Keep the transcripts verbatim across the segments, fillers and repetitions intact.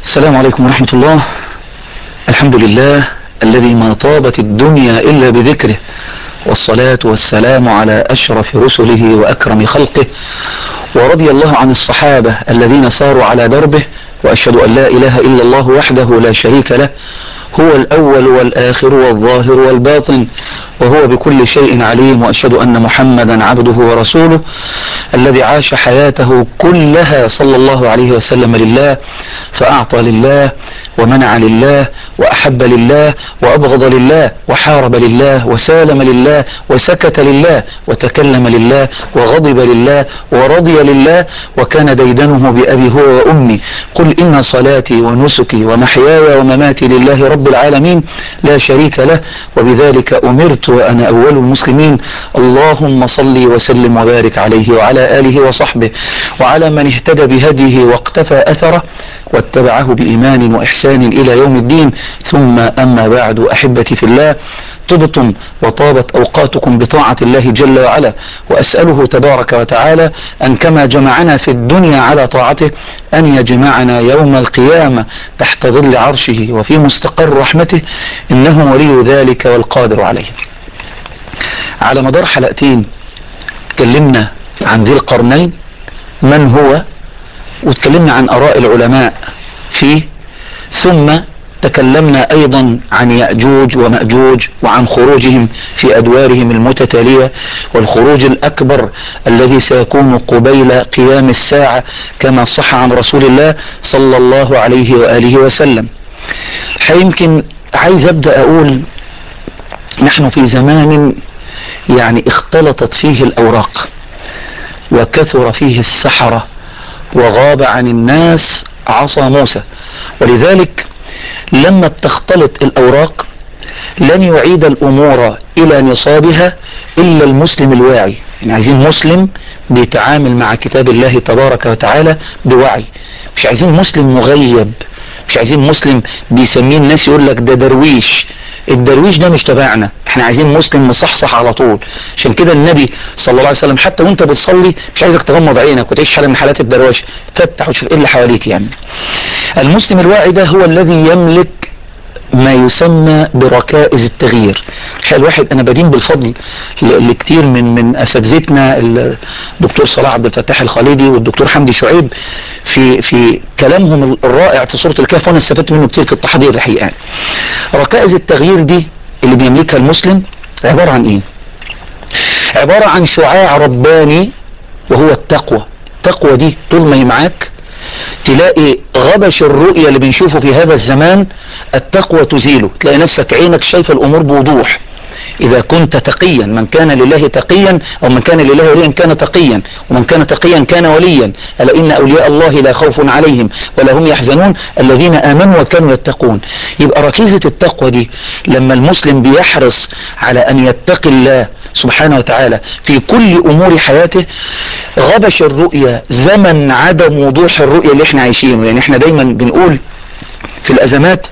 السلام عليكم ورحمة الله. الحمد لله الذي ما طابت الدنيا إلا بذكره، والصلاة والسلام على أشرف رسله وأكرم خلقه، ورضي الله عن الصحابة الذين ساروا على دربه، وأشهد أن لا إله إلا الله وحده لا شريك له، هو الأول والآخر والظاهر والباطن، وهو بكل شيء عليم. وأشهد أن محمدا عبده ورسوله الذي عاش حياته كلها صلى الله عليه وسلم لله، فأعطى لله ومنع لله وأحب لله وأبغض لله وحارب لله وسالم لله وسكت لله وتكلم لله وغضب لله ورضي لله، وكان ديدنه بأبي هو وأمي: قل إن صلاتي ونسكي ومحياي ومماتي لله رب العالمين لا شريك له، وبذلك أمرت وأنا أول المسلمين. اللهم صل وسلم وبارك عليه وعلى آله وصحبه وعلى من اهتدى بهديه واقتفى أثره واتبعه بإيمان وإحسان إلى يوم الدين. ثم أما بعد، أحبتي في الله، طبتم وطابت أوقاتكم بطاعة الله جل وعلا، وأسأله تبارك وتعالى أن كما جمعنا في الدنيا على طاعته أن يجمعنا يوم القيامة تحت ظل عرشه وفي مستقر رحمته، إنه ولي ذلك والقادر عليه. على مدار حلقتين تكلمنا عن ذي القرنين من هو، وتكلمنا عن آراء العلماء فيه، ثم تكلمنا أيضا عن يأجوج ومأجوج وعن خروجهم في أدوارهم المتتالية، والخروج الأكبر الذي سيكون قبيل قيام الساعة كما صح عن رسول الله صلى الله عليه وآله وسلم. يمكن عايز أبدأ أقول نحن في زمان يعني اختلطت فيه الأوراق وكثر فيه السحرة وغاب عن الناس عصا موسى، ولذلك لما بتختلط الأوراق لن يعيد الأمور إلى نصابها إلا المسلم الواعي. يعني عايزين مسلم بيتعامل مع كتاب الله تبارك وتعالى بوعي، مش عايزين مسلم مغيب، مش عايزين مسلم بيسميه الناس يقول لك ده درويش. الدرويش ده مش تبعنا، احنا عايزين مسلم مصحصح على طول. عشان كده النبي صلى الله عليه وسلم حتى وانت بتصلي مش عايزك تغمض عينك وتعيش حالة من حالات الدرويش، تفتح وتشوف ايه اللي حواليك. يعني المسلم الواعي ده هو الذي يملك ما يسمى بركائز التغيير. الحقيقة الواحد انا بدين بالفضل لكتير من من اساتذتنا، الدكتور صلاح عبد الفتاح الخالدي والدكتور حمدي شعيب، في في كلامهم الرائع في سورة الكهف، وانا استفدت منه كتير في التحضير الحقيقة. ركائز التغيير دي اللي بيملكها المسلم عبارة عن ايه؟ عبارة عن شعاع رباني وهو التقوى. التقوى دي طول ما هي معاك تلاقي غبش الرؤية اللي بنشوفه في هذا الزمان التقوى تزيله، تلاقي نفسك عينك شايفة الأمور بوضوح. إذا كنت تقيا، من كان لله تقيا أو من كان لله وليا كان تقيا، ومن كان تقيا كان وليا. ألا إن أولياء الله لا خوف عليهم ولا هم يحزنون الذين آمنوا وكانوا يتقون. يبقى ركيزة التقوى دي لما المسلم بيحرص على أن يتقي الله سبحانه وتعالى في كل أمور حياته، غبش الرؤية، زمن عدم وضوح الرؤية اللي احنا عايشينه. يعني احنا دايما بنقول في الأزمات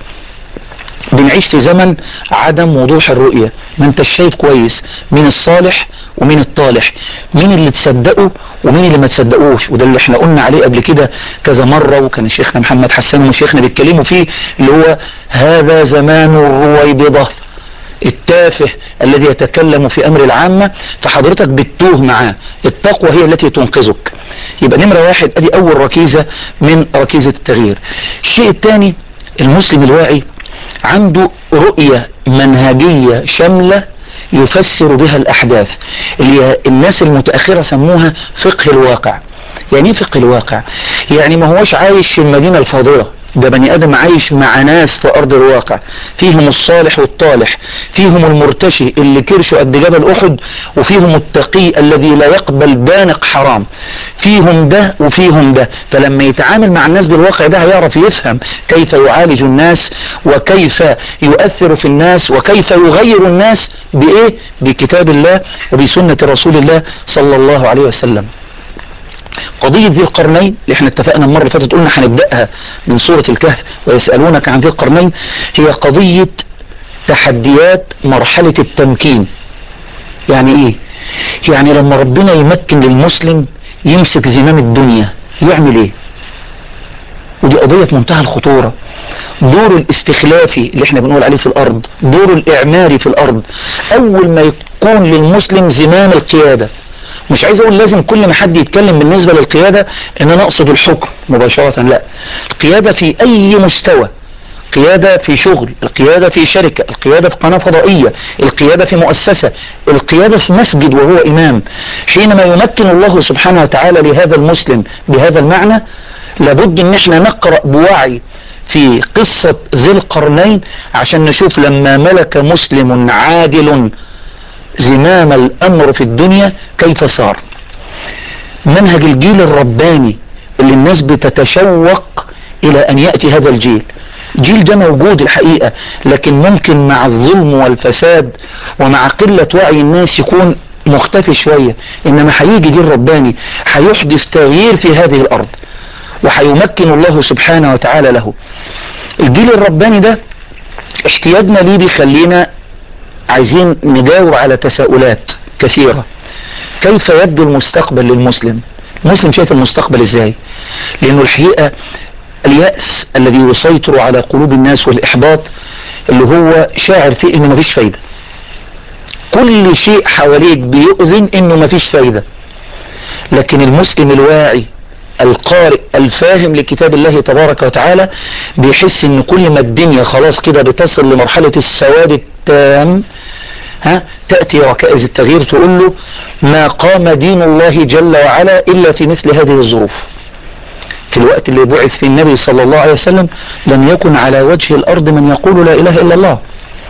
بنعيش في زمن عدم وضوح الرؤية، ما انت شايف كويس مين الصالح ومين الطالح، مين اللي تصدقه ومين اللي ما تصدقوش. وده اللي احنا قلنا عليه قبل كده كذا مرة، وكان شيخنا محمد حسان ومشيخنا بيتكلموا فيه، اللي هو هذا زمان الرويبضة، التافه الذي يتكلم في امر العامة، فحضرتك بتتوه معاه. التقوى هي التي تنقذك. يبقى نمرة واحد ادي اول ركيزة من ركيزة التغيير. الشيء الثاني، المسلم الواعي عنده رؤية منهجية شاملة يفسر بها الأحداث، اللي الناس المتأخرة سموها فقه الواقع. يعني ايه فقه الواقع؟ يعني ما هوش عايش في المدينة الفاضلة، ده بني آدم عايش مع ناس في أرض الواقع، فيهم الصالح والطالح، فيهم المرتشي اللي كرشه قد جبل أحد، وفيهم التقي الذي لا يقبل دانق حرام، فيهم ده وفيهم ده. فلما يتعامل مع الناس بالواقع ده هيعرف يفهم كيف يعالج الناس، وكيف يؤثر في الناس، وكيف يغير الناس بإيه؟ بكتاب الله وبسنة رسول الله صلى الله عليه وسلم. قضية ذي القرنين اللي احنا اتفقنا المرة اللي فاتت قلنا هنبدأها من سورة الكهف، ويسألونك عن ذي القرنين، هي قضية تحديات مرحلة التمكين. يعني ايه؟ يعني لما ربنا يمكن للمسلم يمسك زمام الدنيا يعمل ايه؟ ودي قضية في منتهى الخطورة. دور الاستخلافي اللي احنا بنقول عليه في الارض، دور الاعماري في الارض، اول ما يكون للمسلم زمام القيادة. مش عايز اقول لازم كل ما حد يتكلم بالنسبة للقيادة ان انا اقصد الحكم مباشرة، لا، القيادة في اي مستوى، قيادة في شغل، القيادة في شركة، القيادة في قناة فضائية، القيادة في مؤسسة، القيادة في مسجد وهو امام. حينما يمكن الله سبحانه وتعالى لهذا المسلم بهذا المعنى، لابد ان احنا نقرأ بوعي في قصة ذي القرنين عشان نشوف لما ملك مسلم عادل زمام الامر في الدنيا كيف صار. منهج الجيل الرباني اللي الناس بتتشوق الى ان يأتي هذا الجيل. الجيل ده موجود الحقيقة، لكن ممكن مع الظلم والفساد ومع قلة وعي الناس يكون مختفي شوية، انما هيجي جيل رباني هيحدث تغيير في هذه الارض وهيمكن الله سبحانه وتعالى له. الجيل الرباني ده احتياجنا ليه بيخلينا عايزين نجاوب على تساؤلات كثيرة. كيف يبدو المستقبل للمسلم؟ المسلم شايف المستقبل ازاي؟ لانه الحقيقة اليأس الذي يسيطر على قلوب الناس والإحباط اللي هو شاعر فيه انه مفيش فايدة. كل شيء حواليك بيؤذن انه مفيش فايدة، لكن المسلم الواعي القارئ الفاهم لكتاب الله تبارك وتعالى بيحس ان كل ما الدنيا خلاص كده بتصل لمرحلة السواد التام، ها، تأتي ركائز التغيير تقول له ما قام دين الله جل وعلا الا في مثل هذه الظروف. في الوقت اللي بعث فيه النبي صلى الله عليه وسلم لم يكن على وجه الارض من يقول لا اله الا الله،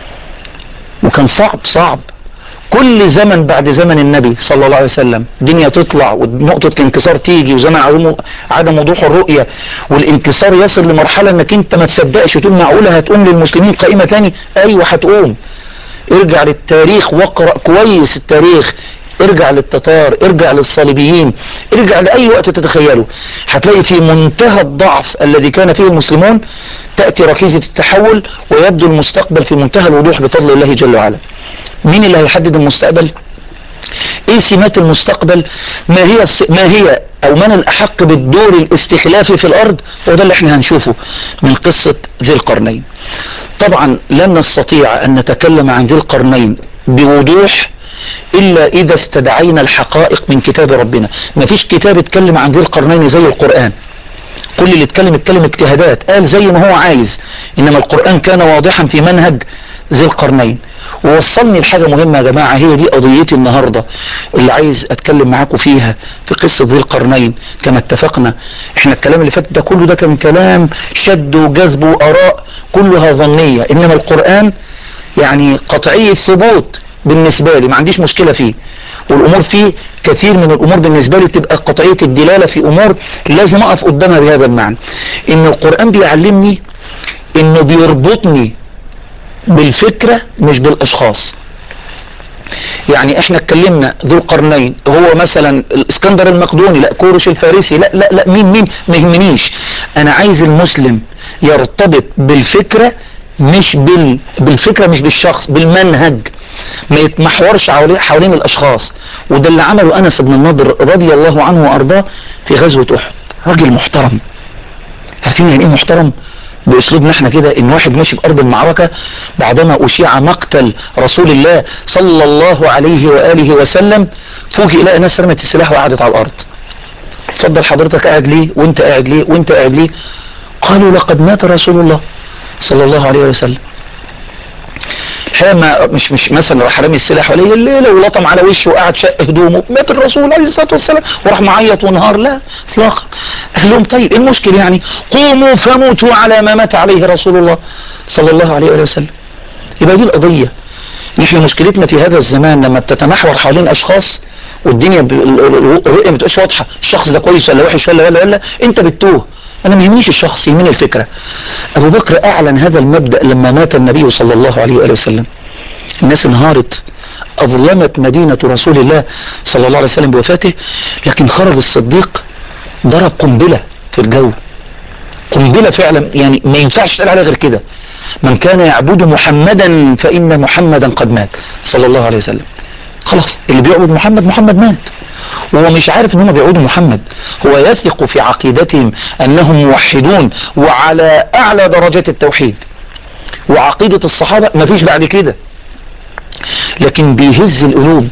وكان صعب صعب. كل زمن بعد زمن النبي صلى الله عليه وسلم دنيا تطلع ونقطة الانكسار تيجي، وزمن عدم عدم وضوح الرؤية والانكسار يصل لمرحلة انك انت ما تصدقش تقول معقولة هتقوم للمسلمين قائمة تاني؟ ايوه هتقوم. ارجع للتاريخ واقرأ كويس التاريخ، ارجع للتتار، ارجع للصليبيين، ارجع لأي وقت تتخيله، هتلاقي في منتهى الضعف الذي كان فيه المسلمون تأتي ركيزة التحول ويبدو المستقبل في منتهى الوضوح بفضل الله جل وعلا. مين اللي هيحدد المستقبل؟ ايه سمات المستقبل؟ ما هي ما هي او من الاحق بالدور الاستخلافي في الارض؟ وده اللي احنا هنشوفه من قصة ذي القرنين. طبعا لن نستطيع ان نتكلم عن ذي القرنين بوضوح الا اذا استدعينا الحقائق من كتاب ربنا. مفيش كتاب اتكلم عن ذي القرنين زي القرآن. كل اللي اتكلم اتكلم اجتهادات، قال زي ما هو عايز، انما القرآن كان واضحا في منهج ذي القرنين. ووصلني لحاجة مهمة يا جماعة، هي دي قضيتي النهاردة اللي عايز اتكلم معاكم فيها في قصة ذي القرنين. كما اتفقنا احنا الكلام اللي فات ده كله ده كان كلام شد وجذب وآراء كلها ظنية، انما القرآن يعني قطعي الثبوت بالنسبة لي، ما عنديش مشكلة فيه، والامور فيه كثير من الامور بالنسبة لي تبقى قطعية الدلالة في امور لازم اقف قدامها بهذا المعنى. ان القرآن بيعلمني انه بيربطني بالفكرة مش بالاشخاص. يعني احنا اتكلمنا ذو القرنين هو مثلا الاسكندر المقدوني، لا كورش الفارسي، لا لا لا مين مين ما يهمنيش. انا عايز المسلم يرتبط بالفكرة مش بال... بالفكرة مش بالشخص، بالمنهج، ما يتمحورش حوالين الاشخاص. وده اللي عمله انس بن النضر رضي الله عنه وارضاه في غزوة احد. راجل محترم. عارفين يعني ايه محترم؟ باسلوبنا احنا كده، ان واحد ماشي في ارض المعركة بعدما اشيع مقتل رسول الله صلى الله عليه واله وسلم، فوجئ لقى ناس رمت السلاح وقعدت على الارض. اتفضل حضرتك قاعد ليه وانت قاعد ليه وانت قاعد ليه؟ قالوا لقد مات رسول الله صلى الله عليه وسلم. الحقيقة مش مش مثلا راح رامي السلاح عليه الليلة ولطم على وشه وقعد شق هدومه مات الرسول عليه الصلاة والسلام وراح معيط ونهار، لا اطلاقا. قال لهم طيب ايه المشكلة يعني؟ قوموا فموتوا على ما مات عليه رسول الله صلى الله عليه وسلم. يبقى دي القضية. نحن مشكلتنا في هذا الزمان لما بتتمحور حوالين اشخاص والدنيا الرؤية ما بتبقاش واضحة، الشخص ده كويس ولا وحش ولا ولا ولا انت بتتوه. انا ما يهمنيش الشخص، يهمني الفكرة. ابو بكر اعلن هذا المبدأ لما مات النبي صلى الله عليه وآله وسلم. الناس انهارت، اظلمت مدينة رسول الله صلى الله عليه وسلم بوفاته، لكن خرج الصديق ضرب قنبلة في الجو، قنبلة فعلا، يعني ما ينفعش تقال عليها غير كده. من كان يعبد محمدا فإن محمدا قد مات صلى الله عليه وسلم. خلاص اللي بيعبد محمد محمد مات. وهو مش عارف ان هم بيعودوا محمد، هو يثق في عقيدتهم انهم موحدون وعلى اعلى درجات التوحيد، وعقيدة الصحابة مفيش بعد كده. لكن بيهز القلوب،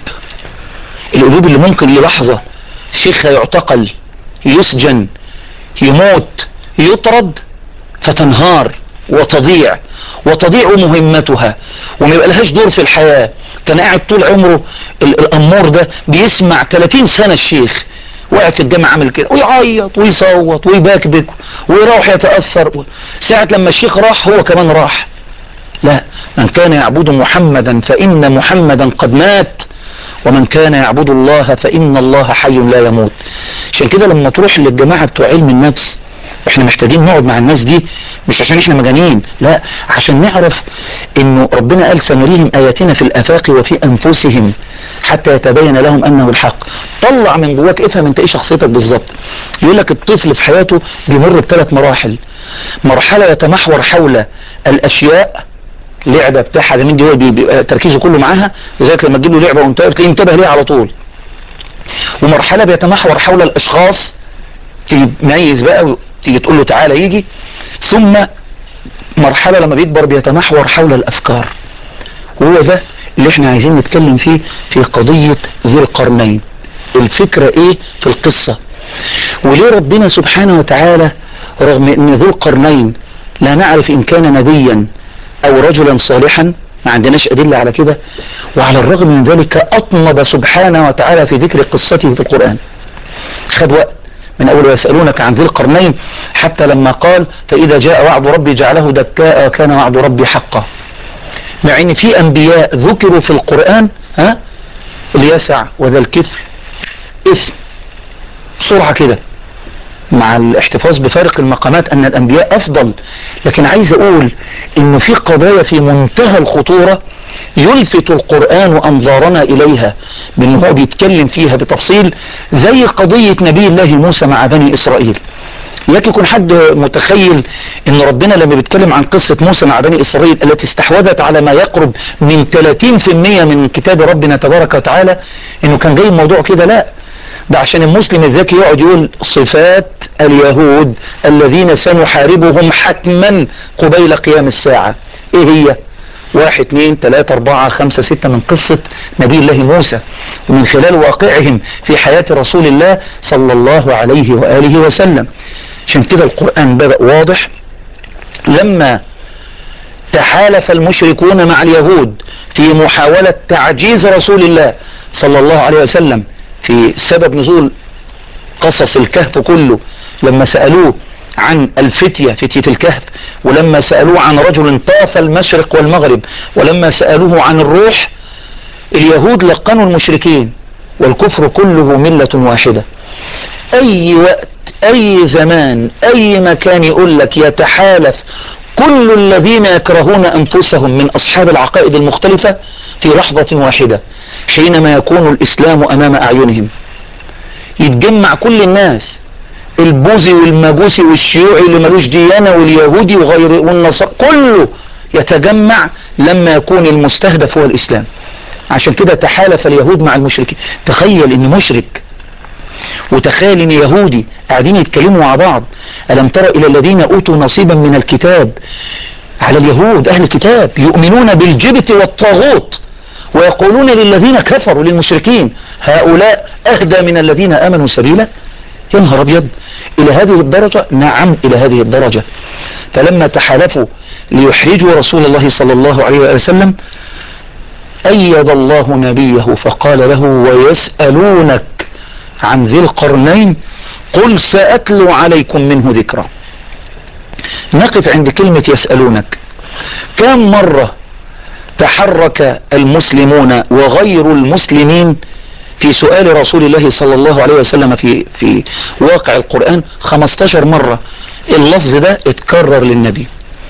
القلوب اللي ممكن للحظة شيخها يعتقل، يسجن، يموت، يطرد، فتنهار وتضيع وتضيع مهمتها وما يبقى لهاش دور في الحياة. كان قاعد طول عمره الأمور ده بيسمع ثلاثين سنة الشيخ، وقاعد في الجامعة عامل كده ويعيط ويصوت ويبكبك ويروح يتأثر. ساعة لما الشيخ راح هو كمان راح. لا، من كان يعبد محمدا فإن محمدا قد مات، ومن كان يعبد الله فإن الله حي لا يموت. عشان كده لما تروح للجماعة بتوع علم النفس، احنا محتاجين نقعد مع الناس دي، مش عشان احنا مجانين، لا، عشان نعرف انه ربنا قال سنريهم اياتنا في الافاق وفي انفسهم حتى يتبين لهم انه الحق. طلع من جواك، افهم انت ايه شخصيتك بالظبط. يقول لك الطفل في حياته بيمر بثلاث مراحل. مرحلة يتمحور حول الاشياء، لعبة بتاع حاجة من دي هو بيبقى تركيزه كله معاها، لذلك لما تجيب له لعبة وانت تلاقيه انتبه ليها على طول. ومرحلة بيتمحور حول الاشخاص، تيجي تميز بقى تيجي تقول له تعالى يجي. ثم مرحلة لما بيكبر بيتمحور حول الافكار، وهو ده اللي احنا عايزين نتكلم فيه في قضية ذي القرنين. الفكرة ايه في القصة، وليه ربنا سبحانه وتعالى رغم ان ذو القرنين لا نعرف ان كان نبيا او رجلا صالحا، ما عندناش ادلة على كده، وعلى الرغم من ذلك اطنب سبحانه وتعالى في ذكر قصته في القرآن. خد وقت من اول ويسألونك عن ذي القرنين حتى لما قال فاذا جاء وعد ربي جعله دكاء وكان وعد ربي حقا. مع ان في انبياء ذكروا في القرآن، ها، اليسع وذا الكفل اسم بسرعة كده، مع الاحتفاظ بفارق المقامات ان الانبياء افضل. لكن عايز اقول انه في قضايا في منتهى الخطورة يلفت القرآن انظارنا اليها، بان هو بيتكلم فيها بتفصيل، زي قضية نبي الله موسى مع بني اسرائيل. ياك يكون حد متخيل ان ربنا لما بيتكلم عن قصة موسى مع بني اسرائيل التي استحوذت على ما يقرب من ثلاثين بالمئة من كتاب ربنا تبارك وتعالى، انه كان جاي الموضوع كده؟ لا، ده عشان المسلم الذكي يقعد يقول صفات اليهود الذين سنحاربهم حتما قبيل قيام الساعة. ايه هي؟ واحد اثنين ثلاثة اربعة خمسة ستة من قصة نبي الله موسى، ومن خلال واقعهم في حياة رسول الله صلى الله عليه وآله وسلم. عشان كده القرآن بدأ واضح. لما تحالف المشركون مع اليهود في محاولة تعجيز رسول الله صلى الله عليه وسلم في سبب نزول قصص الكهف كله، لما سألوه عن الفتية، فتية الكهف، ولما سألوه عن رجل طاف المشرق والمغرب، ولما سألوه عن الروح، اليهود لقنوا المشركين والكفر كله ملة واحدة. اي وقت، اي زمان، اي مكان يقول لك يتحالف كل الذين يكرهون انفسهم من اصحاب العقائد المختلفة في لحظة واحدة حينما يكون الاسلام امام اعينهم. يتجمع كل الناس، البوذي والمجوسي والشيوعي اللي ملوش ديانة واليهودي وغير والنصارى، كله يتجمع لما يكون المستهدف هو الاسلام. عشان كده تحالف اليهود مع المشركين. تخيل ان مشرك وتخيل ان يهودي قاعدين يتكلموا مع بعض. ألم تر إلى الذين أوتوا نصيبا من الكتاب، على اليهود أهل الكتاب، يؤمنون بالجبت والطاغوت ويقولون للذين كفروا للمشركين هؤلاء أهدى من الذين آمنوا سبيلا. يا نهار أبيض، إلى هذه الدرجة؟ نعم، إلى هذه الدرجة. فلما تحالفوا ليحرجوا رسول الله صلى الله عليه وسلم أيد الله نبيه فقال له ويسألونك عن ذي القرنين قل سأتلو عليكم منه ذكرا. نقف عند كلمة يسألونك. كم مرة تحرك المسلمون وغير المسلمين في سؤال رسول الله صلى الله عليه وسلم في في واقع القرآن؟ خمستاشر مرة اللفظ ده اتكرر للنبي.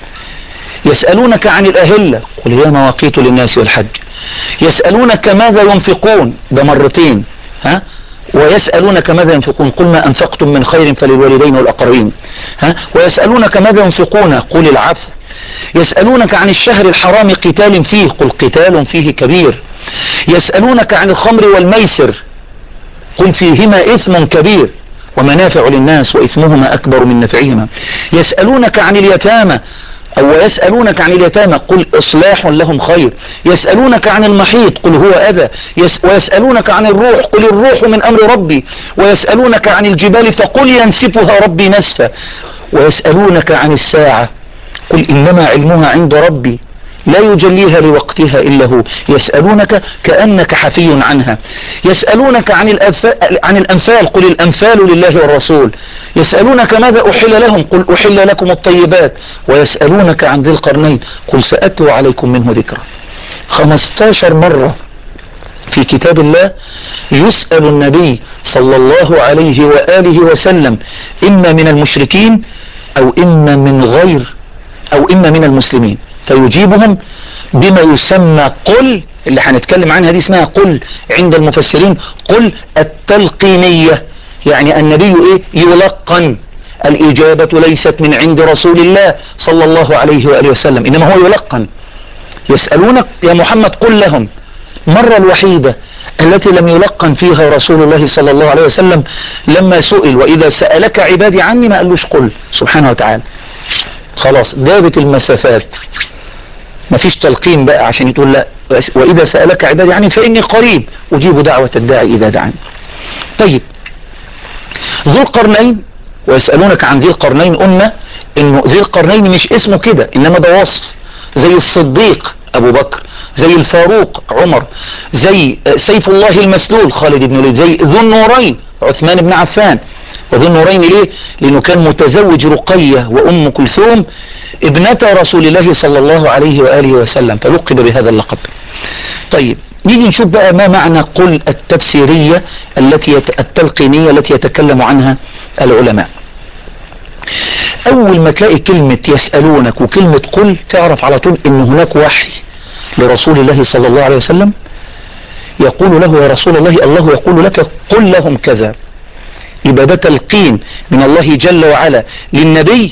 يسألونك عن الأهلة قل هي مواقيت للناس والحج. يسألونك ماذا ينفقون، ده مرتين. ها؟ ويسألونك ماذا ينفقون قل ما أنفقتم من خير فللوالدين والأقربين. ها؟ ويسألونك ماذا ينفقون قل العفو. يسألونك عن الشهر الحرام قتال فيه قل قتال فيه كبير. يسألونك عن الخمر والميسر قل فيهما إثم كبير ومنافع للناس وإثمهما أكبر من نفعهما. يسألونك عن اليتامى أو يسألونك عن اليتامى قل إصلاح لهم خير. يسألونك عن المحيط قل هو أذى. يس ويسألونك عن الروح قل الروح من أمر ربي. ويسألونك عن الجبال فقل ينسفها ربي نسفا. ويسألونك عن الساعة قل إنما علمها عند ربي لا يجليها لوقتها إلا هو. يسألونك كأنك حفي عنها. يسألونك عن الأنفال, عن الأنفال قل الأنفال لله والرسول. يسألونك ماذا أحل لهم قل أحل لكم الطيبات. ويسألونك عن ذي القرنين قل سأتلو عليكم منه ذكرا. خمستاشر مرة في كتاب الله يسأل النبي صلى الله عليه وآله وسلم إما من المشركين أو إما من غير أو إما من المسلمين، فيجيبهم بما يسمى قل، اللي هنتكلم عنها دي اسمها قل عند المفسرين، قل التلقينية، يعني النبي ايه يلقن. الإجابة ليست من عند رسول الله صلى الله عليه وآله وسلم، إنما هو يلقن. يسألونك يا محمد قل لهم. مرة الوحيدة التي لم يلقن فيها رسول الله صلى الله عليه وسلم لما سئل وإذا سألك عبادي عني، ما قالوش قل سبحانه وتعالى. خلاص جابت المسافات، ما فيش تلقين بقى عشان يقول لا وإذا سألك عبادي عني فإني قريب أجيب دعوة الداعي إذا دعاني. طيب ذو القرنين، ويسألونك عن ذي القرنين، قلنا إنه ذي القرنين مش اسمه كده، إنما ده وصف، زي الصديق أبو بكر، زي الفاروق عمر، زي سيف الله المسلول خالد بن الوليد، زي ذو النورين عثمان بن عفان. وذو النورين ليه؟ لأنه كان متزوج رقية وأم كلثوم ابنة رسول الله صلى الله عليه وآله وسلم، فلقب بهذا اللقب. طيب نيجي نشوف بقى ما معنى قل التفسيرية التي التلقينية التي يتكلم عنها العلماء. أول ما تلاقي كلمة يسألونك وكلمة قل تعرف على طول إن هناك وحي لرسول الله صلى الله عليه وسلم يقول له يا رسول الله الله يقول لك قل لهم كذا. يبقى ده تلقين من الله جل وعلا للنبي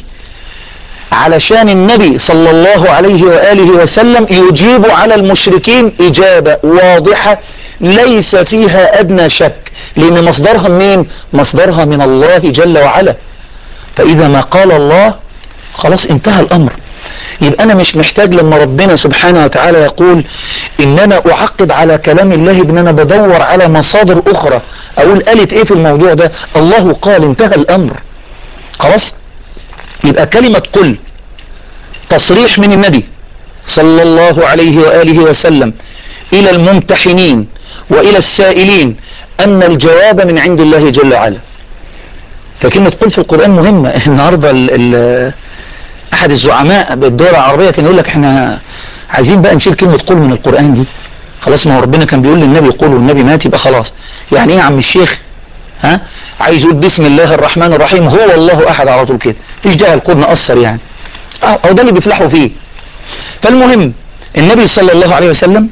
علشان النبي صلى الله عليه وآله وسلم يجيب على المشركين إجابة واضحة ليس فيها أدنى شك، لأن مصدرها منين؟ مصدرها من الله جل وعلا. فإذا ما قال الله خلاص انتهى الأمر. يبقى أنا مش محتاج لما ربنا سبحانه وتعالى يقول إن أنا أعقب على كلام الله بأن أنا بدور على مصادر أخرى أقول قالت إيه في الموضوع ده. الله قال انتهى الأمر خلاص. يبقى كلمة قل تصريح من النبي صلى الله عليه وآله وسلم إلى الممتحنين وإلى السائلين أن الجواب من عند الله جل وعلا. فكلمة قل في القرآن مهمة. النهاردة ال ال أحد الزعماء بالدولة العربية كان يقول لك احنا عايزين بقى نشيل كلمة قل من القرآن دي خلاص، ما هو ربنا كان بيقول للنبي قل والنبي مات يبقى خلاص. يعني ايه يا عم الشيخ؟ ها عايز يقول بسم الله الرحمن الرحيم هو الله أحد على طول كده، مفيش داعي القرآن أثر يعني. اه هو ده اللي بيفلحوا فيه. فالمهم النبي صلى الله عليه وسلم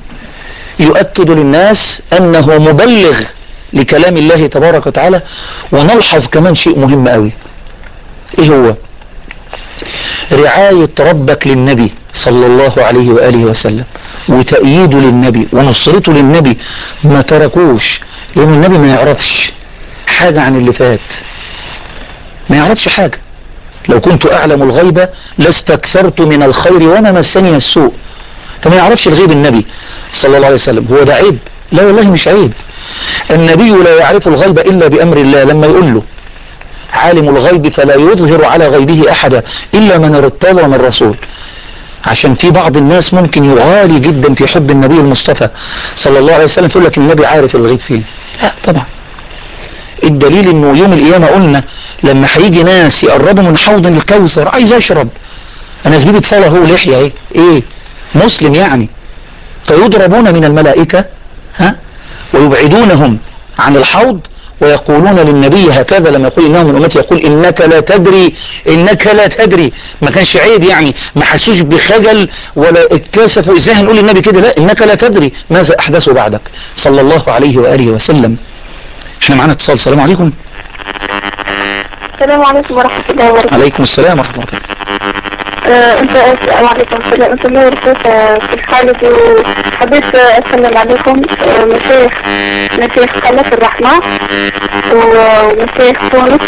يؤكد للناس أنه مبلغ لكلام الله تبارك وتعالى. ونلحظ كمان شيء مهم قوي، ايه هو؟ رعاية ربك للنبي صلى الله عليه وآله وسلم وتأييده للنبي ونصرته للنبي. ما تركوش، لأن النبي ما يعرفش حاجة عن اللي فات، ما يعرفش حاجة. لو كنت أعلم الغيب لاستكثرت من الخير وما مسني السوء. فما يعرفش الغيب النبي صلى الله عليه وسلم. هو ده عيب؟ لا والله مش عيب. النبي لا يعرف الغيب إلا بأمر الله. لما يقول له عالم الغيب فلا يظهر على غيبه أحدا إلا من ارتضى من رسول. عشان في بعض الناس ممكن يغالي جدا في حب النبي المصطفى صلى الله عليه وسلم تقول لك النبي عارف الغيب فين. لا طبعا. الدليل انه يوم القيامة قلنا لما هيجي ناس يقربوا من حوض الكوثر عايز اشرب، انا زميلي صلى هو لحية ايه ايه مسلم يعني، فيضربون من الملائكة ها ويبعدونهم عن الحوض ويقولون للنبي هكذا لما يقول انه من امتي يقول انك لا تدري انك لا تدري. ما كانش عيب يعني، ما حسوش بخجل ولا اتكاسفوا ازاي هنقول للنبي كده، لا انك لا تدري ماذا احدثوا بعدك صلى الله عليه واله وسلم. احنا معانا اتصال. السلام عليكم. السلام عليكم ورحمة الله وبركاته. عليكم السلام ورحمة الله وبركاته. انت السلام عليكم. انت نور في الخالد، وحبيت اسلم عليكم مشايخ مشايخ قناة الرحمة ومشايخ تونس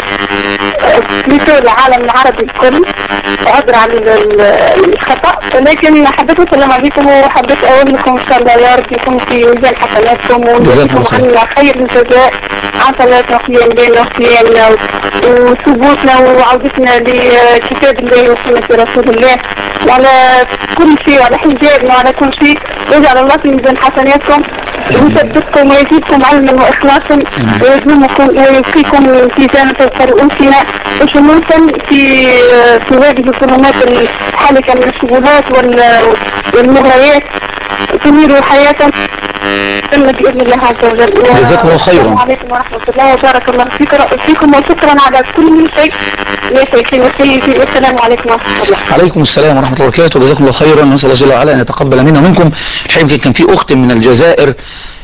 مثل العالم العربي الكل. اعذر عن الخطأ، لكن حبيت اسلم عليكم وحبيت اقول لكم ان شاء الله يا رب يكون في ميزان حسناتكم ويجزيكم عنا خير الجزاء عن صلاتنا وقيام ليلنا وقيامنا وثبوتنا وعودتنا لكتاب الله وسنة رسول الله، وعلى كل شيء وعلى حجابنا وعلى كل شيء. يجعل الله في ميزان حسناتكم ويثبتكم ويزيدكم علما واخلاصا ويزيدكم ويبقيكم في جنة رؤوسنا وشموسا في في هذه الظلمات الحالكة من الشبهات والمغريات، تنير حياة بإذن الله عز وجل. جزاكم الله خيرا. السلام عليكم ورحمة الله وبارك الله فيكم وشكرا على كل شيء يا شيخي وسيدي، والسلام عليكم ورحمة الله. عليكم السلام ورحمة الله وبركاته. جزاكم الله خيرا، نسأل الله جل وعلا أن يتقبل منا ومنكم. الحقيقة كان في أخت من الجزائر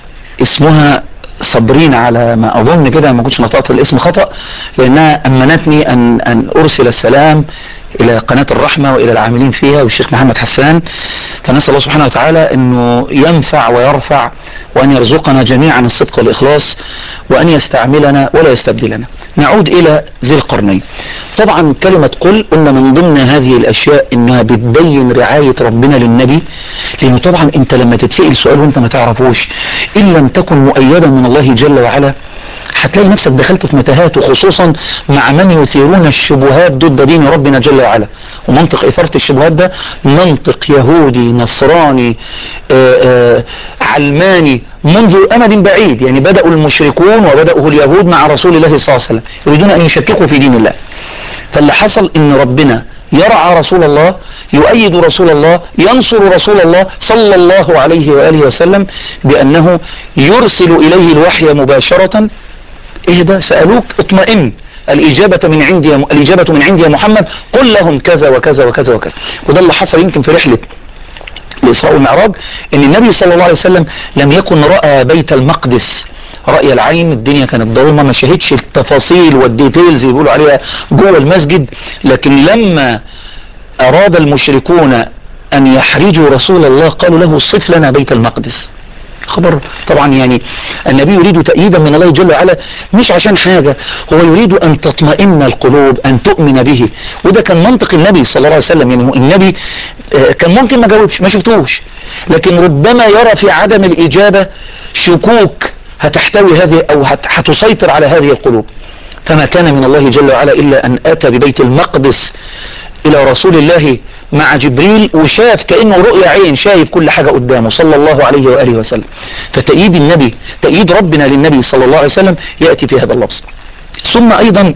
اسمها صابرين على ما أظن كده، ما كنتش نطقت الاسم خطأ، لأنها أمنتني أن أن أرسل السلام إلى قناة الرحمة وإلى العاملين فيها والشيخ محمد حسان. فنسأل الله سبحانه وتعالى أنه ينفع ويرفع، وأن يرزقنا جميعا الصدق والإخلاص، وأن يستعملنا ولا يستبدلنا. نعود إلى ذي القرنين. طبعا كلمة قل قلنا من ضمن هذه الأشياء إنها بتبين رعاية ربنا للنبي، لأنه طبعا أنت لما تتسأل سؤال وأنت ما تعرفوش إن لم تكن مؤيدا من الله جل وعلا هتلاقي نفسك دخلت في متاهات، وخصوصا مع من يثيرون الشبهات ضد دين ربنا جل وعلا. ومنطق إثارة الشبهات ده منطق يهودي نصراني آآ آآ علماني منذ أمد بعيد. يعني بدأوا المشركون وبدأوا اليهود مع رسول الله صلى الله عليه وسلم يريدون أن يشككوا في دين الله. فاللي حصل إن ربنا يرعى رسول الله، يؤيد رسول الله، ينصر رسول الله صلى الله عليه وآله وسلم بأنه يرسل إليه الوحي مباشرة. ايه ده؟ سألوك اطمئن، الإجابة من عندي الإجابة من عندي يا محمد، قل لهم كذا وكذا وكذا وكذا. وده اللي حصل يمكن في رحلة الإسراء والمعراج، ان النبي صلى الله عليه وسلم لم يكن رأى بيت المقدس رأي العين. الدنيا كانت ضلمة، ما شهدش التفاصيل والديتيلز اللي بيقولوا عليها جوه المسجد. لكن لما أراد المشركون أن يحرجوا رسول الله قالوا له صف لنا بيت المقدس. خبر طبعا يعني النبي يريد تأييدا من الله جل وعلا، مش عشان حاجة، هو يريد أن تطمئن القلوب، أن تؤمن به. وده كان منطق النبي صلى الله عليه وسلم. يعني النبي كان ممكن ما جاوبش، ما شفتوش، لكن ربما يرى في عدم الإجابة شكوك هتحتوي هذه أو هتسيطر على هذه القلوب. فما كان من الله جل وعلا إلا أن أتى ببيت المقدس إلى رسول الله مع جبريل، وشاف كأنه رؤيا عين، شايف كل حاجة قدامه صلى الله عليه وآله وسلم. فتأييد النبي، تأييد ربنا للنبي صلى الله عليه وسلم يأتي في هذا اللفظ. ثم أيضا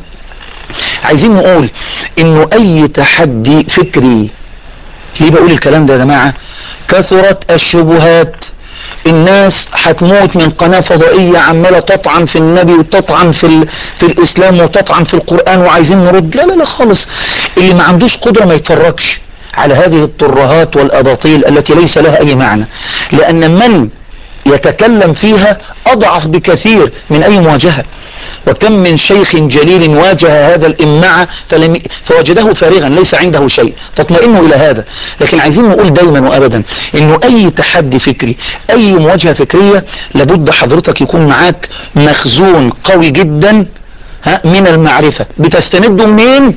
عايزين نقول إنه أي تحدي فكري، ليه بقول الكلام ده يا جماعة؟ كثرت الشبهات، الناس هتموت من قناة فضائية عمالة تطعن في النبي وتطعن في, ال... في الإسلام وتطعن في القرآن وعايزين نرد. لا لا لا خالص، اللي ما عندوش قدرة ما يتفرجش على هذه الترهات والأباطيل التي ليس لها أي معنى، لأن من يتكلم فيها أضعف بكثير من أي مواجهة. وكم من شيخ جليل واجه هذا الإمعة فلم فوجده فارغا ليس عنده شيء، فاطمئنوا إلى هذا. لكن عايزين نقول دايما وأبدا إنه أي تحدي فكري، أي مواجهة فكرية، لابد حضرتك يكون معاك مخزون قوي جدا ها من المعرفة. بتستمده منين؟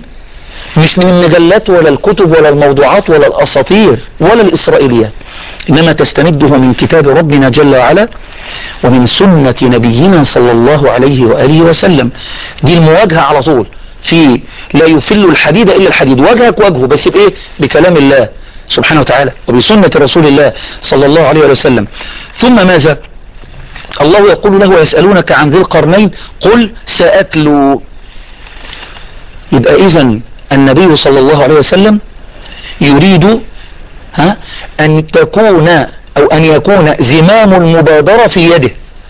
مش من المجلات ولا الكتب ولا الموضوعات ولا الأساطير ولا الإسرائيليات، إنما تستمده من كتاب ربنا جل وعلا ومن سنة نبينا صلى الله عليه وآله وسلم. دي المواجهة على طول، في لا يفل الحديد إلا الحديد، وجهك وجهه بس بإيه؟ بكلام الله سبحانه وتعالى وبسنة رسول الله صلى الله عليه وسلم. ثم ماذا؟ الله يقول له ويسألونك عن ذي القرنين قل سأتلو. يبقى إذن النبي صلى الله عليه وسلم يريد ها أن تكون أو أن يكون زمام المبادرة في يده.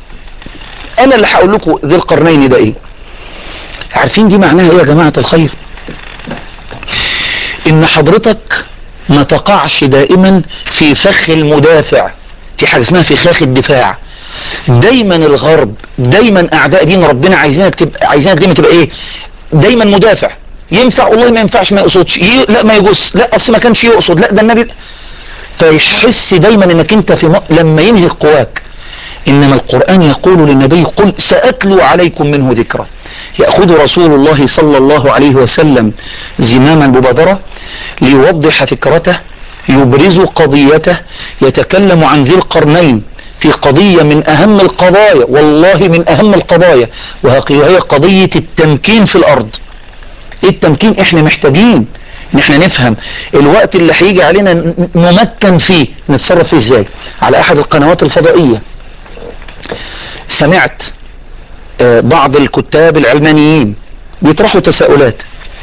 أنا اللي هقول لكم ذي القرنين ده إيه. عارفين دي معناها إيه يا جماعة الخير؟ إن حضرتك ما تقعش دائما في فخ المدافع، في حاجة اسمها فخاخ الدفاع. دايما الغرب، دايما أعداء دين ربنا عايزينك تبقى عايزينك دايما تبقى إيه؟ دايما مدافع. ينفع والله ما ينفعش ما يقصدش ي... لا ما يجوز لا اصل ما كانش يقصد لا ده النبي. فيحس دايما انك انت في م... لما ينهي قواك. انما القرآن يقول للنبي قل سأتلو عليكم منه ذكرى. يأخذ رسول الله صلى الله عليه وسلم زمام المبادرة ليوضح فكرته، يبرز قضيته، يتكلم عن ذي القرنين في قضية من اهم القضايا، والله من اهم القضايا، وهي قضية التمكين في الارض. ايه التمكين؟ احنا محتاجين ان احنا نفهم الوقت اللي هيجي علينا نمكن فيه نتصرف فيه ازاي. على احد القنوات الفضائية سمعت بعض الكتاب العلمانيين بيطرحوا تساؤلات،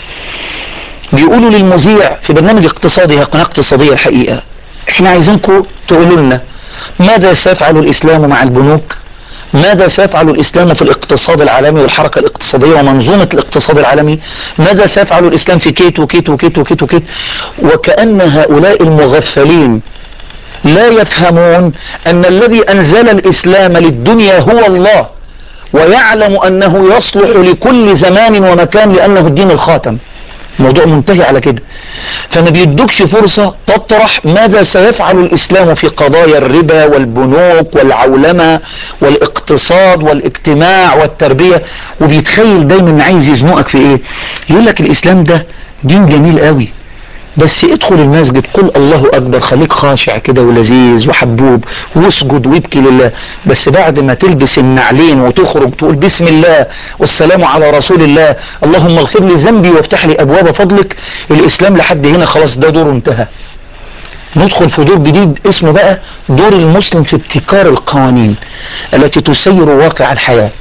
بيقولوا للمذيع في برنامج اقتصادي، هي قناة اقتصادية الحقيقة، احنا عايزينكم تقولوا لنا ماذا سيفعل الاسلام مع البنوك، ماذا سيفعل الاسلام في الاقتصاد العالمي والحركة الاقتصادية ومنظومة الاقتصاد العالمي، ماذا سيفعل الاسلام في كيت وكيت وكيت وكيت وكيت. وكأن هؤلاء المغفلين لا يفهمون ان الذي انزل الاسلام للدنيا هو الله، ويعلم انه يصلح لكل زمان ومكان لانه الدين الخاتم. موضوع منتهي على كده. فما بيدوكش فرصة تطرح ماذا سيفعل الاسلام في قضايا الربا والبنوك والعولمة والاقتصاد والاجتماع والتربية، وبيتخيل دايما عايز يزنقك في ايه، يقول لك الاسلام ده دين جميل قوي، بس ادخل المسجد قل الله اكبر، خليك خاشع كده ولذيذ وحبوب واسجد وابكي لله، بس بعد ما تلبس النعلين وتخرج تقول بسم الله والسلام على رسول الله، اللهم اغفر لي ذنبي وافتح لي ابواب فضلك. الاسلام لحد هنا خلاص ده دور انتهى. ندخل في دور جديد اسمه بقى دور المسلم في ابتكار القوانين التي تسير واقع الحياة.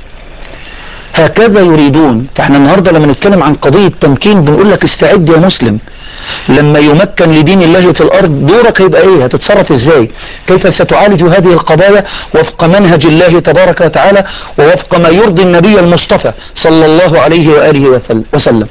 هكذا يريدون. فاحنا النهاردة لما نتكلم عن قضية تمكين بنقول لك استعد يا مسلم، لما يمكن لدين الله في الارض دورك هيبقى ايه، هتتصرف ازاي، كيف ستعالج هذه القضايا وفق منهج الله تبارك وتعالى ووفق ما يرضي النبي المصطفى صلى الله عليه وآله وسلم.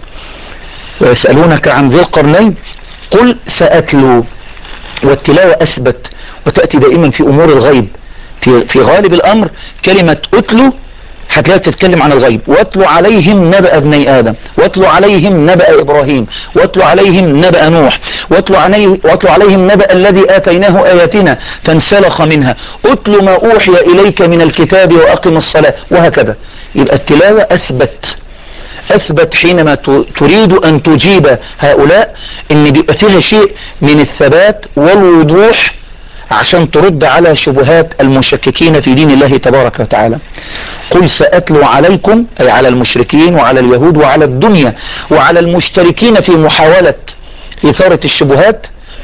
ويسألونك عن ذي القرنين قل سأتلو، والتلاوة اثبت وتأتي دائما في امور الغيب. في, في غالب الامر كلمة اتلو هتلاقي تتكلم عن الغيب. واتلو عليهم نبأ ابني آدم، واتلو عليهم نبأ إبراهيم، واتلو عليهم نبأ نوح، واتلو, عليه واتلو عليهم نبأ الذي آتيناه آياتنا فانسلخ منها، اتلو ما أوحي إليك من الكتاب وأقم الصلاة، وهكذا. يبقى التلاوة أثبت أثبت حينما تريد أن تجيب هؤلاء إن بيبقى فيها شيء من الثبات والوضوح عشان ترد على شبهات المشككين في دين الله تبارك وتعالى. قل سأتلو عليكم، أي على المشركين وعلى اليهود وعلى الدنيا وعلى المشتركين في محاولة إثارة الشبهات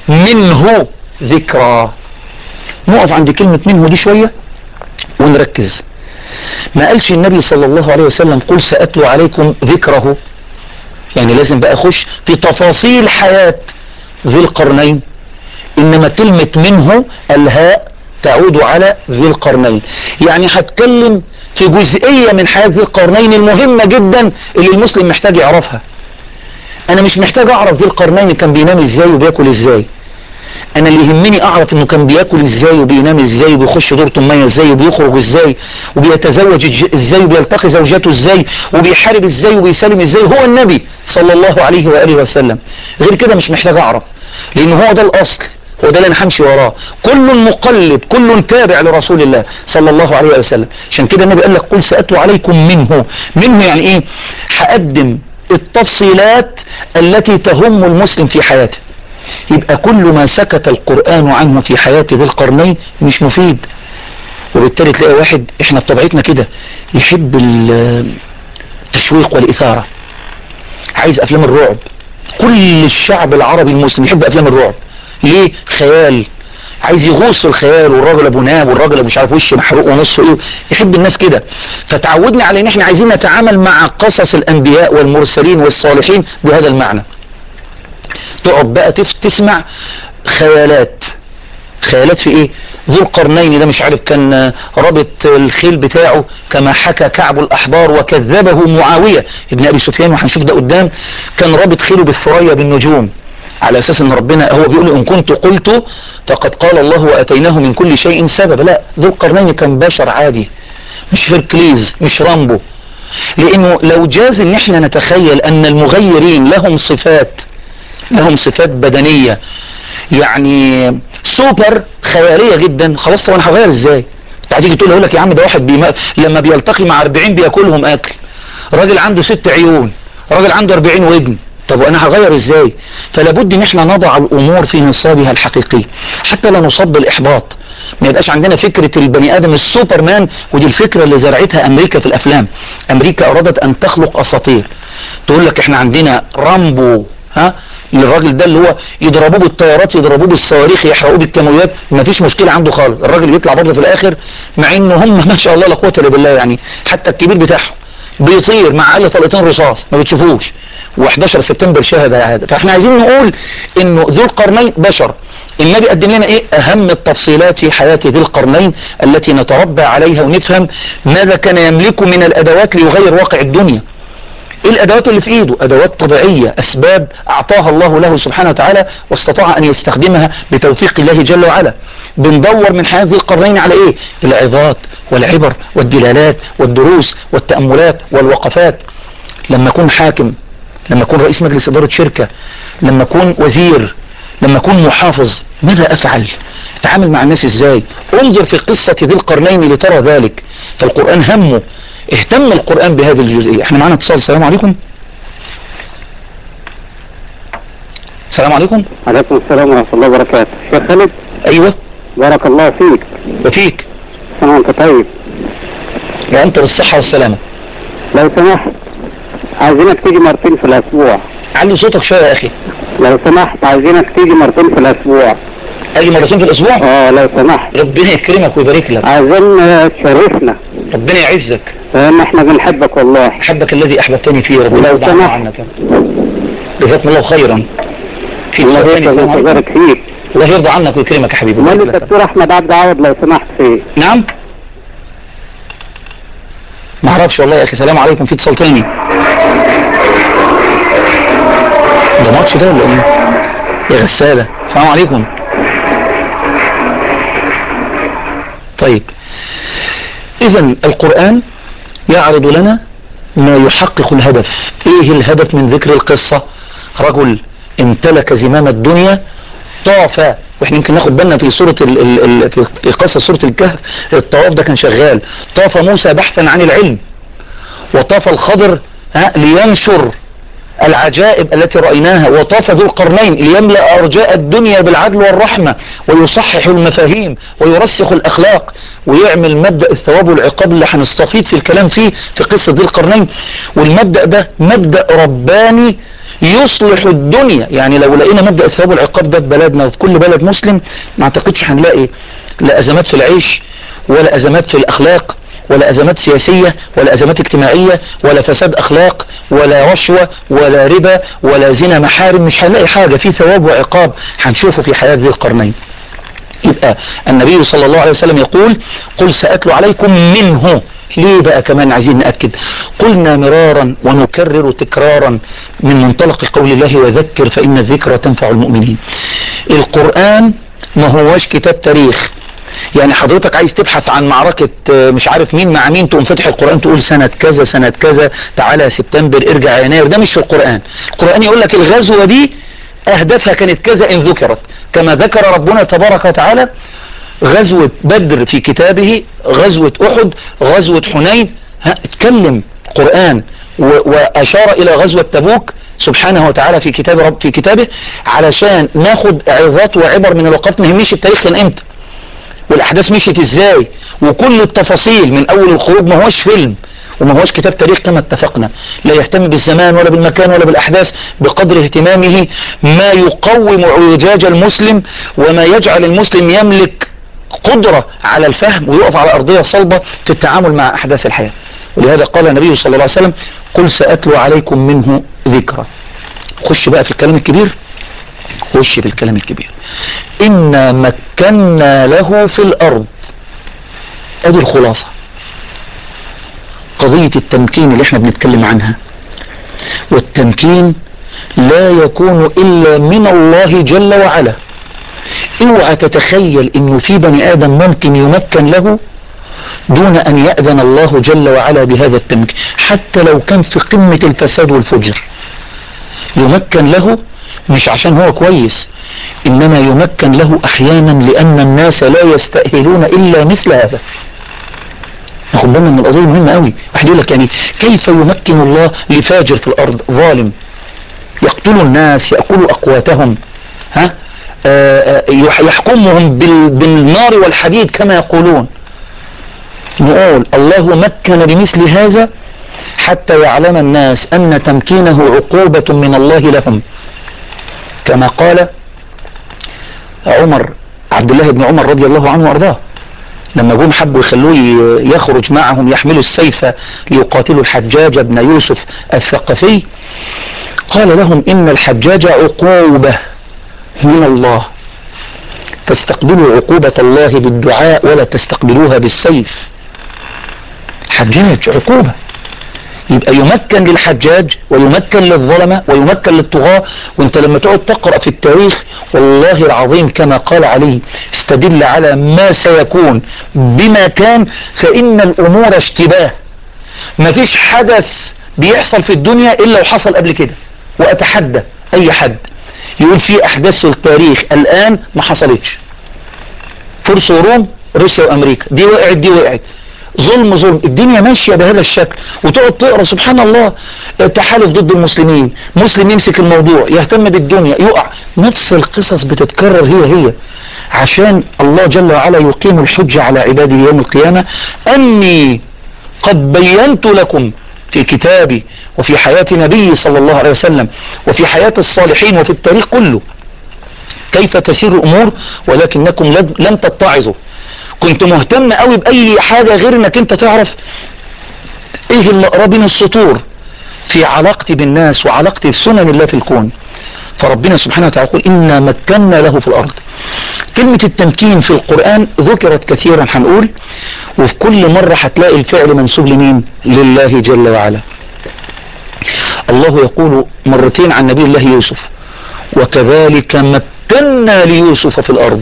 منه ذكرى. نقف عند كلمة منه دي شوية ونركز. ما قالش النبي صلى الله عليه وسلم قل سأتلو عليكم ذكره، يعني لازم بقى أخش في تفاصيل حياة ذي القرنين، إنما كلمة منه الهاء تعود على ذي القرنين، يعني هتكلم في جزئية من حياة ذي القرنين المهمة جدا اللي المسلم محتاج يعرفها. أنا مش محتاج أعرف ذي القرنين كان بينام إزاي وبياكل إزاي، أنا اللي يهمني أعرف إنه كان بياكل إزاي وبينام إزاي وبيخش دورة مية إزاي وبيخرج إزاي وبيتزوج إزاي وبيلتقي زوجاته إزاي وبيحارب إزاي وبيسلم إزاي. هو النبي صلى الله عليه وآله وسلم. غير كده مش محتاج أعرف، لأن هو ده الأصل، هو ده اللي انا همشي وراه. كل مقلد، كل تابع لرسول الله صلى الله عليه وسلم. عشان كده النبي قال لك قل سأتلو عليكم منه. منه يعني ايه؟ هقدم التفصيلات التي تهم المسلم في حياته. يبقى كل ما سكت القرآن عنه في حياة ذي القرنين مش مفيد. وبالتالي تلاقي واحد، احنا بطبيعتنا كده يحب التشويق والإثارة، عايز افلام الرعب. كل الشعب العربي المسلم يحب افلام الرعب. ليه؟ خيال، عايز يغوص الخيال، والراجل ابو ناب والراجل ابو مش عارف وش محروق ونصه ايه، يحب الناس كده. فتعودنا على ان احنا عايزين نتعامل مع قصص الانبياء والمرسلين والصالحين بهذا المعنى. تقعد بقى تسمع خيالات. خيالات في ايه؟ ذو القرنين ده مش عارف كان رابط الخيل بتاعه كما حكى كعب الاحبار وكذبه معاوية ابن ابي سفيان، وهنشوف ده قدام، كان رابط خيله بالثريا بالنجوم على اساس ان ربنا هو بيقول ان كنت قلت فقد قال الله واتيناه من كل شيء سبب. لا، ذو القرنين كان بشر عادي، مش هيركليز، مش رامبو، لانه لو جاز ان احنا نتخيل ان المغيرين لهم صفات لهم صفات بدنية يعني سوبر خيالية جدا، خلاص طب انا هغير ازاي؟ انت هتيجي تقول لك يا عم ده واحد بيما... لما بيلتقي مع أربعين بياكلهم اكل، راجل عنده ست عيون، راجل عنده أربعين ودن، طب وانا هغير ازاي؟ فلابد ان احنا نضع الامور في نصابها الحقيقي حتى لا نصاب بالاحباط. ما يبقاش عندنا فكرة البني ادم السوبرمان، ودي الفكرة اللي زرعتها امريكا في الافلام. امريكا ارادت ان تخلق اساطير، تقول لك احنا عندنا رامبو، ها، للراجل ده اللي هو يضربوه بالطيارات، يضربوه بالصواريخ، يحرقوه بالكيماويات، مفيش مشكلة عنده خالص. الراجل بيطلع برضه في الاخر، مع انه هم ما شاء الله لا قوة الا بالله، يعني حتى الكبير بتاعهم بيطير مع اقل طلقتين رصاص ما بتشوفوش، و11 سبتمبر شهد هذا. فاحنا عايزين نقول انه ذو القرنين بشر. النبي قدم لنا ايه اهم التفصيلات في حياة ذي القرنين التي نتربى عليها ونفهم ماذا كان يملك من الادوات ليغير واقع الدنيا. ايه الادوات اللي في ايده؟ ادوات طبيعية، اسباب اعطاها الله له سبحانه وتعالى واستطاع ان يستخدمها بتوفيق الله جل وعلا. بندور من حياة ذي القرنين على ايه؟ العظات والعبر والدلالات والدروس والتأملات والوقفات. لما اكون حاكم، لما اكون رئيس مجلس ادارة شركة، لما اكون وزير، لما اكون محافظ، ماذا افعل؟ اتعامل مع الناس ازاي؟ انظر في قصة ذي القرنين لترى ذلك. فالقرآن همه، اهتم القرآن بهذه الجزئية. احنا معنا اتصال. السلام عليكم. السلام عليكم. عليكم السلام ورحمة الله وبركاته. شيخ خالد. ايوه. بارك الله فيك. وفيك. سنة وانت طيب. يا انت بالصحة والسلامة. لو سمحت عايزينك تيجي مرتين في الاسبوع. علي صوتك شوية يا اخي. لو سمحت عايزينك تيجي مرتين في الاسبوع. اجي مرتين في الاسبوع؟ اه لو سمحت. ربنا يكرمك ويبارك لك. عايزين تشرفنا. ربنا يعزك. لان احنا بنحبك والله. احبك الذي احببتني فيه، ربنا لو يرضى سمحت. عنك. جزاكم الله خيرا. في الله يبارك فيك. الله يرضى عنك ويكرمك يا حبيبي. مال الدكتور احمد عبد عوض لو سمحت فيه. نعم. ما اعرفش والله يا اخي. سلام عليكم. في اتصال تاني. ده ماتش ده ولا ايه؟ يا غسالة. السلام عليكم. طيب، اذا القرآن يعرض لنا ما يحقق الهدف. ايه الهدف من ذكر القصة؟ رجل امتلك زمام الدنيا، طاف، واحنا يمكن ناخد بالنا في سورة ال ال ال في قصة سورة الكهف الطواف ده كان شغال. طاف موسى بحثا عن العلم، وطاف الخضر ها لينشر العجائب التي رأيناها، وطاف ذو القرنين ليملأ أرجاء الدنيا بالعدل والرحمة ويصحح المفاهيم ويرسخ الأخلاق ويعمل مبدأ الثواب والعقاب اللي هنستفيد في الكلام فيه في قصة ذي القرنين. والمبدأ ده مبدأ رباني يصلح الدنيا. يعني لو لقينا مبدأ الثواب والعقاب ده في بلدنا وفي كل بلد مسلم، ما اعتقدش هنلاقي لا أزمات في العيش، ولا أزمات في الأخلاق، ولا أزمات سياسية، ولا أزمات اجتماعية، ولا فساد أخلاق، ولا رشوة، ولا ربا، ولا زنا محارم. مش هنلاقي حاجة في ثواب وعقاب هنشوفه في حياة ذي القرنين. يبقى النبي صلى الله عليه وسلم يقول: قل سأتلو عليكم منه. ليه بقى كمان عايزين نأكد؟ قلنا مرارا ونكرر تكرارا من منطلق قول الله: وذكر فإن الذكرى تنفع المؤمنين. القرآن ما هوش كتاب تاريخ. يعني حضرتك عايز تبحث عن معركة مش عارف مين مع مين، تقوم فتح القرآن تقول سنة كذا سنة كذا، تعالى سبتمبر، ارجع يناير. ده مش في القرآن. القرآن يقول لك الغزوة دي أهدافها كانت كذا إن ذكرت، كما ذكر ربنا تبارك وتعالى غزوة بدر في كتابه، غزوة أحد، غزوة حنين. ها، اتكلم قرآن وأشار إلى غزوة تبوك سبحانه وتعالى في كتاب رب في كتابه، علشان ناخد عظات وعبر من الوقت. ما يهمش التاريخ كان امتى والاحداث مشيت ازاي وكل التفاصيل من اول الخروج. ما هوش فيلم وما هوش كتاب تاريخ كما اتفقنا. لا يهتم بالزمان ولا بالمكان ولا بالاحداث بقدر اهتمامه ما يقوم اعوجاج المسلم وما يجعل المسلم يملك قدرة على الفهم ويقف على ارضية صلبة في التعامل مع احداث الحياة. ولهذا قال النبي صلى الله عليه وسلم: قل سأتلو عليكم منه ذكرى. خش بقى في الكلام الكبير. خش في الكلام الكبير. إنا مكنا له في الأرض. ادي الخلاصة. قضية التمكين اللي احنا بنتكلم عنها، والتمكين لا يكون إلا من الله جل وعلا. اوعى تتخيل انه في بني آدم ممكن يمكن له دون أن يأذن الله جل وعلا بهذا التمكين، حتى لو كان في قمة الفساد والفجر يمكن له، مش عشان هو كويس، إنما يمكن له أحيانا لأن الناس لا يستأهلون إلا مثل هذا. ناخد بالنا من القضية مهمة قوي. واحد يقول لك يعني كيف يمكن الله لفاجر في الأرض ظالم يقتل الناس يأكل أقواتهم، ها آآ آآ يحكمهم بالنار والحديد كما يقولون؟ نقول الله مكن بمثل هذا حتى يعلم الناس أن تمكينه عقوبة من الله لهم، كما قال عمر عبد الله بن عمر رضي الله عنه وارضاه لما جم حبوا يخلوه يخرج معهم يحملوا السيف ليقاتلوا الحجاج بن يوسف الثقفي، قال لهم إن الحجاج عقوبة من الله، فاستقبلوا عقوبة الله بالدعاء ولا تستقبلوها بالسيف. حجاج عقوبة، يبقى يمكن للحجاج ويمكن للظلمة ويمكن للطغاة. وانت لما تقعد تقرأ في التاريخ والله العظيم كما قال علي استدل على ما سيكون بما كان، فإن الأمور اشتباه. مفيش حدث بيحصل في الدنيا إلا وحصل قبل كده، وأتحدى أي حد يقول في أحداث في التاريخ الآن ما حصلتش. فرس وروم، روسيا وأمريكا، دي وقعت دي وقعت، ظلم ظلم، الدنيا ماشية بهذا الشكل. وتقعد تقرأ سبحان الله تحالف ضد المسلمين، مسلم يمسك الموضوع يهتم بالدنيا يقع، نفس القصص بتتكرر هي هي، عشان الله جل وعلا يقيم الحجة على عباده يوم القيامة أني قد بينت لكم في كتابي وفي حياة نبي صلى الله عليه وسلم وفي حياة الصالحين وفي التاريخ كله كيف تسير الأمور، ولكنكم لم تتعظوا. كنت مهتم قوي بأي حاجة غير انك انت تعرف ايه اللي قرا بين السطور في علاقتي بالناس وعلاقتي بسنن الله في الكون. فربنا سبحانه وتعالى يقول إنا مكنا له في الأرض. كلمة التمكين في القرآن ذكرت كثيرا هنقول، وفي كل مرة هتلاقي الفعل منسوب لمين؟ لله جل وعلا. الله يقول مرتين عن نبي الله يوسف وكذلك مكنا ليوسف في الأرض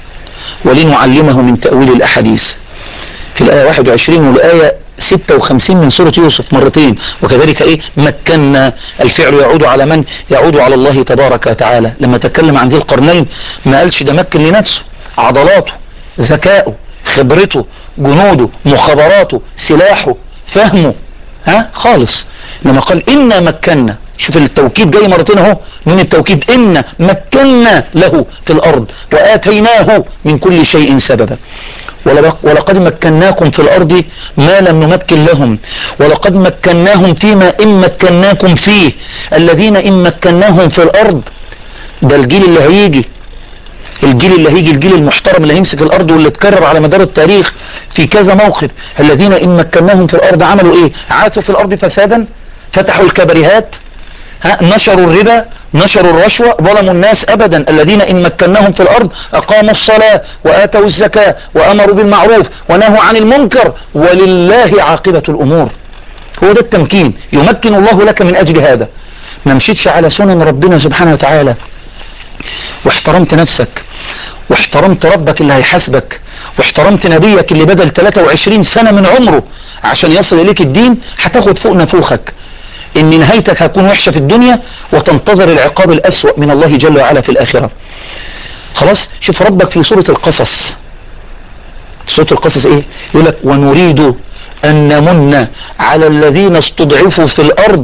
ولنعلمه من تأويل الأحاديث في الآية واحد وعشرين والآية ستة وخمسين من سورة يوسف مرتين. وكذلك ايه مكنا، الفعل يعود على من؟ يعود على الله تبارك وتعالى. لما تكلم عن ذي القرنين ما قالش ده مكن لنفسه، عضلاته، ذكائه، خبرته، جنوده، مخابراته، سلاحه، فهمه، ها خالص. لما قال إنا مكنا، شوف التوكيد جاي مرتين اهو، من التوكيد إنا مكنا له في الأرض وآتيناه من كل شيء سببا. ولقد مكناكم في الأرض ما لم نمكن لهم ولقد مكناهم فيما إن مكناكم فيه. الذين إن مكناهم في الأرض ده الجيل اللي هيجي، الجيل اللي هيجي الجيل المحترم اللي هيمسك الأرض واللي اتكرر على مدار التاريخ في كذا موقف. الذين إن مكناهم في الأرض عملوا إيه؟ عاثوا في الأرض فسادا، فتحوا الكبريهات، ها نشروا الربا، نشروا الرشوة، ظلموا الناس. أبدا. الذين إن مكناهم في الأرض أقاموا الصلاة وآتوا الزكاة وأمروا بالمعروف ونهوا عن المنكر ولله عاقبة الأمور. هو ده التمكين، يمكن الله لك من أجل هذا. ما مشيتش على سنن ربنا سبحانه وتعالى واحترمت نفسك واحترمت ربك اللي هيحاسبك واحترمت نبيك اللي بدل ثلاثة وعشرين سنة من عمره عشان يصل إليك الدين، هتاخد فوق نفوخك ان نهايتك هتكون وحشة في الدنيا وتنتظر العقاب الأسوأ من الله جل وعلا في الآخرة. خلاص. شوف ربك في سورة القصص، سورة القصص ايه يقول لك ونريد ان نمن على الذين استضعفوا في الأرض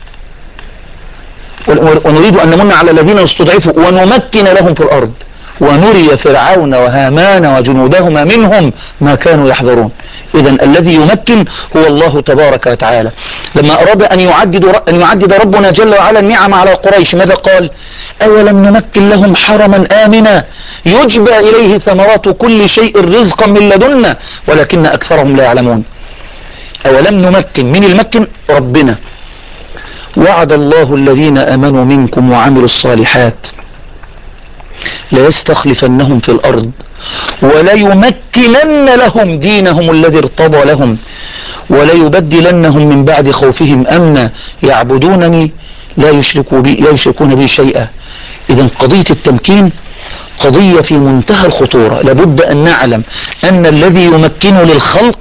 ونريد ان نمن على الذين استضعفوا ونمكن لهم في الأرض ونري فرعون وهامان وجنودهما منهم ما كانوا يحذرون. إذن الذي يمكن هو الله تبارك وتعالى. لما أراد أن يعدد, أن يعدد ربنا جل وعلا النعم على قريش ماذا قال؟ أولم نمكن لهم حرما آمنا يجبى إليه ثمرات كل شيء رزقا من لدنا ولكن أكثرهم لا يعلمون. أولم نمكن، من المكن؟ ربنا. وعد الله الذين آمنوا منكم وعملوا الصالحات ليستخلفنهم في الأرض وليمكنن لهم دينهم الذي ارتضى لهم وليبدلنهم من بعد خوفهم أمنا يعبدونني لا يشركوا بي لا يشركون بي شيئا. إذن قضية التمكين قضية في منتهى الخطورة. لابد أن نعلم أن الذي يمكن للخلق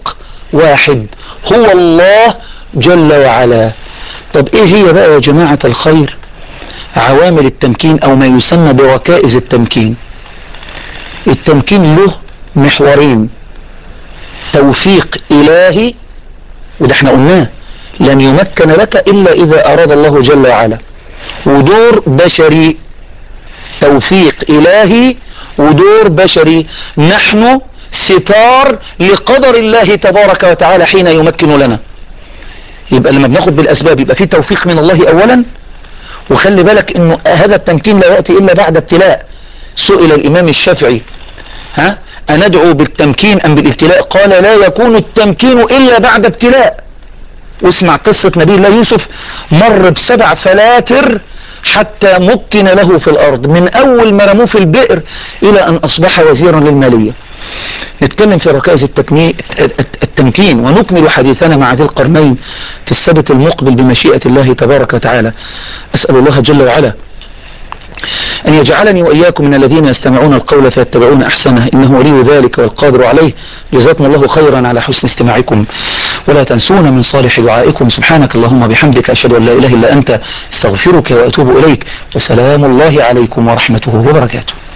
واحد هو الله جل وعلا. طب ايه هي بقى يا جماعة الخير عوامل التمكين او ما يسمى بركائز التمكين؟ التمكين له محورين: توفيق الهي، وده احنا قلناه لن يمكن لك الا اذا اراد الله جل وعلا، ودور بشري. توفيق الهي ودور بشري، نحن ستار لقدر الله تبارك وتعالى حين يمكن لنا. يبقى لما بناخد بالاسباب يبقى في توفيق من الله اولا، وخلي بالك انه هذا التمكين لا يأتي الا بعد ابتلاء. سئل الامام الشافعي: ها اندعو بالتمكين ام بالابتلاء؟ قال: لا يكون التمكين الا بعد ابتلاء. واسمع قصة نبي الله يوسف، مر بسبع فلاتر حتى مكن له في الارض، من اول ما رموه في البئر الى ان اصبح وزيرا للمالية. نتكلم في ركائز التمكين ونكمل حديثنا مع ذي القرنين في السبت المقبل بمشيئة الله تبارك وتعالى. أسأل الله جل وعلا أن يجعلني وإياكم من الذين يستمعون القول فيتبعون أحسنه، إنه ولي ذلك والقادر عليه. جزاكم الله خيرا على حسن استماعكم، ولا تنسون من صالح دعائكم. سبحانك اللهم بحمدك، أشهد أن لا إله إلا أنت، استغفرك وأتوب إليك، وسلام الله عليكم ورحمته وبركاته.